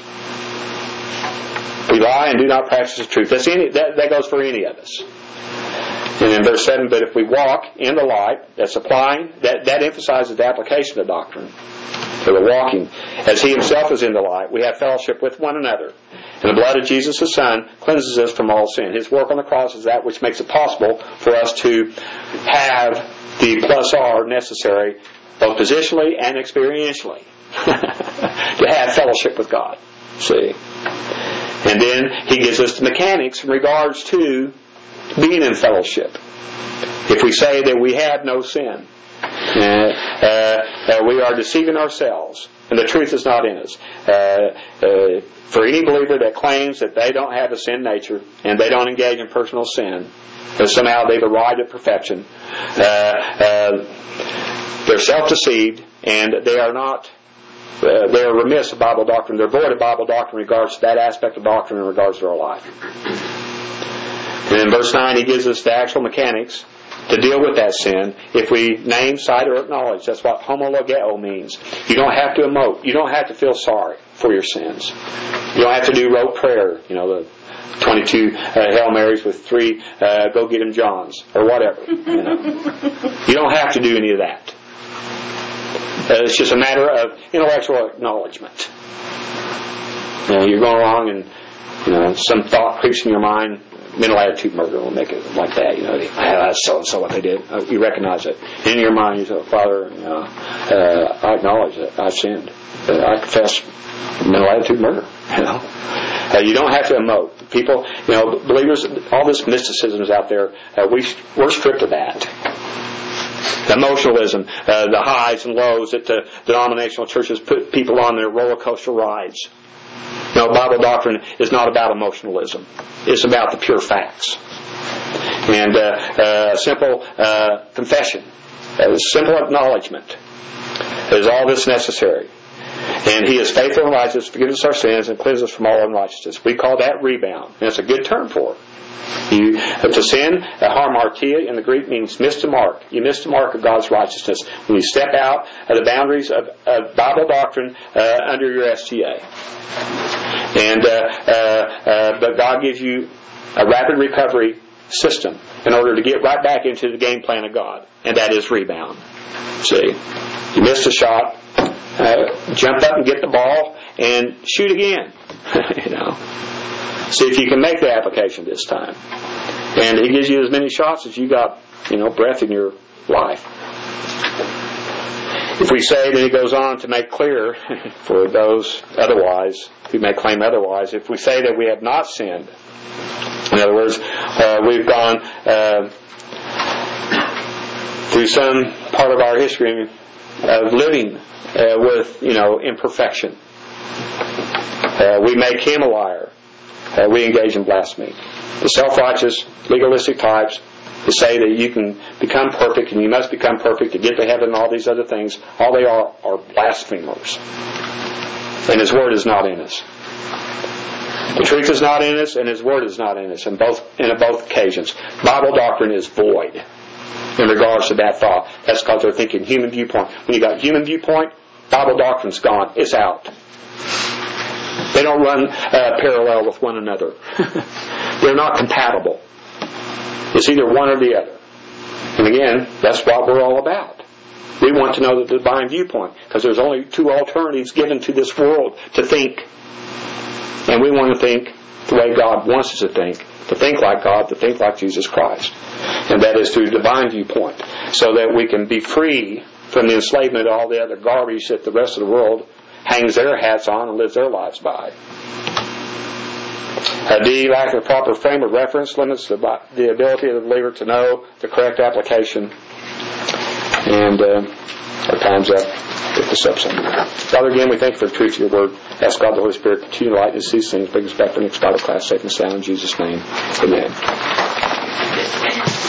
Speaker 1: We lie and do not practice the truth. That's any, that, that goes for any of us. And in verse seven, but if we walk in the light, that's applying, that, that emphasizes the application of doctrine. So the walking, as He Himself is in the light, we have fellowship with one another. And the blood of Jesus, His Son, cleanses us from all sin. His work on the cross is that which makes it possible for us to have the plus R necessary, both positionally and experientially, to have fellowship with God. See? And then He gives us the mechanics in regards to being in fellowship. If we say that we have no sin, uh, uh, uh, we are deceiving ourselves, and the truth is not in us. Uh, uh, for any believer that claims that they don't have a sin nature and they don't engage in personal sin, that somehow they've arrived at perfection, uh, uh, they're self-deceived, and they are not. Uh, they are remiss of Bible doctrine. They're void of Bible doctrine in regards to that aspect of doctrine in regards to our life. And in verse nine, he gives us the actual mechanics to deal with that sin. If we name, cite, or acknowledge, that's what homologeo means. You don't have to emote. You don't have to feel sorry for your sins. You don't have to do rote prayer, you know, the twenty-two uh, Hail Marys with three uh, go get him Johns, or whatever. You know. You don't have to do any of that. Uh, it's just a matter of intellectual acknowledgement. You know, you're going along and, you know, some thought creeps in your mind. Mental attitude murder will make it like that. You know, ah, that's so and so what they did. Uh, you recognize it in your mind. You say, Father, you know, uh, I acknowledge that I've sinned. Uh, I confess mental attitude murder. You know, uh, you don't have to emote. People, you know, believers. All this mysticism is out there. Uh, we we're stripped of that. Emotionalism, uh, the highs and lows that the denominational churches put people on their roller coaster rides. No, Bible doctrine is not about emotionalism. It's about the pure facts. And uh, uh, simple uh, confession, uh, simple acknowledgement is all that's necessary. And He is faithful and righteous to forgive us our sins and cleanse us from all unrighteousness. We call that rebound. And it's a good term for it. You, to sin, uh, hamartia in the Greek means miss the mark. You miss the mark of God's righteousness when you step out of the boundaries of, of Bible doctrine uh, under your S T A. And uh, uh, uh, but God gives you a rapid recovery system in order to get right back into the game plan of God, and that is rebound. See, you missed a shot, uh, jump up and get the ball and shoot again. You know. See if you can make the application this time. And He gives you as many shots as you got, you know, breath in your life. If we say, then He goes on to make clear for those otherwise, who may claim otherwise, if we say that we have not sinned, in other words, uh, we've gone uh, through some part of our history of living uh, with, you know, imperfection. Uh, we make Him a liar. Uh, we engage in blasphemy. The self-righteous, legalistic types who say that you can become perfect and you must become perfect to get to heaven and all these other things, all they are are blasphemers. And His Word is not in us. The truth is not in us and His Word is not in us in both, in both occasions. Bible doctrine is void in regards to that thought. That's because they're thinking human viewpoint. When you got human viewpoint, Bible doctrine's gone. It's out. They don't run uh, parallel with one another. They're not compatible. It's either one or the other. And again, that's what we're all about. We want to know the divine viewpoint because there's only two alternatives given to this world to think. And we want to think the way God wants us to think, to think like God, to think like Jesus Christ. And that is through divine viewpoint, so that we can be free from the enslavement of all the other garbage that the rest of the world hangs their hats on and lives their lives by. Uh, D, lack of a proper frame of reference limits the, the ability of the believer to know the correct application. And uh, our time's up. Pick this up something. Father, again, we thank you for the truth of your word. Ask God the Holy Spirit to continue to lighten us these things. Bring us back to the next Bible class, safe and sound in Jesus' name. Amen.